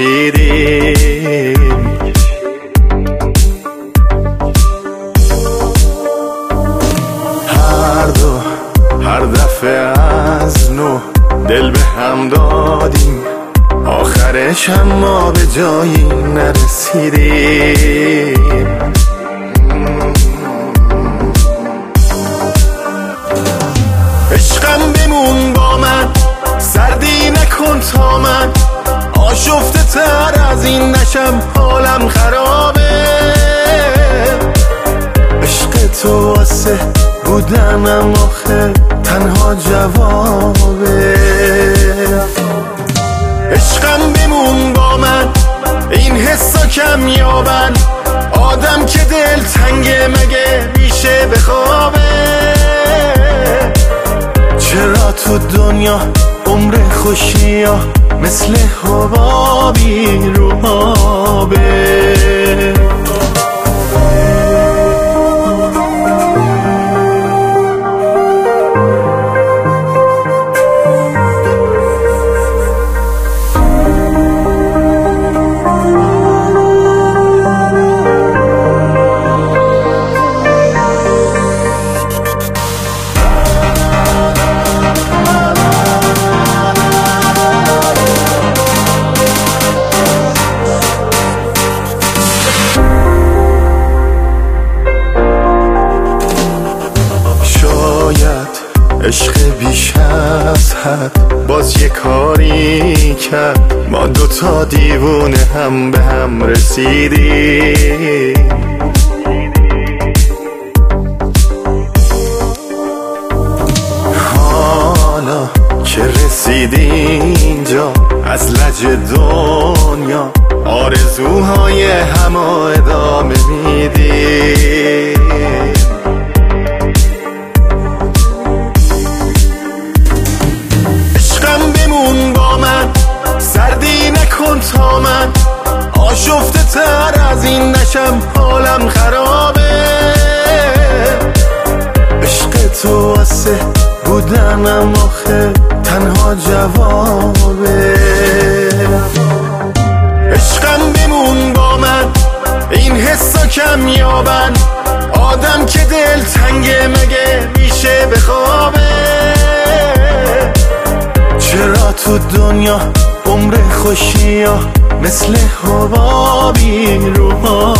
کشیدیم. هر دفعه از نو دل به هم دادیم، آخرش اما به جایی نرسیدیم. عشقم بمون با من، سردی نکن تا من آشفته تر از این نشم، حالم خرابه. عشق تو واسه بودنم آخه تنها جوابه. عشقم بمون با من، این حسا کم یابن، آدم که دل تنگه مگه میشه بخوابه. چرا تو دنیا عمر خوشی ها مثل حبابی رو آبه. عشق بیش از حد باز یه کاری کرد، ما دوتا دیوونه هم به هم رسیدیم. حالا که رسیدیم اینجا از لج دنیا، آرزوهای همه ادامه میدیم. سردی نکن تا من آشفته تر از این نشم، حالم خرابه. عشق تو واسه بودنم آخه تنها جوابه. عشقم بمون با من، این حسا کم یابن، آدم که دل تنگه مگه میشه بخوابه. چرا تو دنیا عمر خوشی ها مثل حبابی رو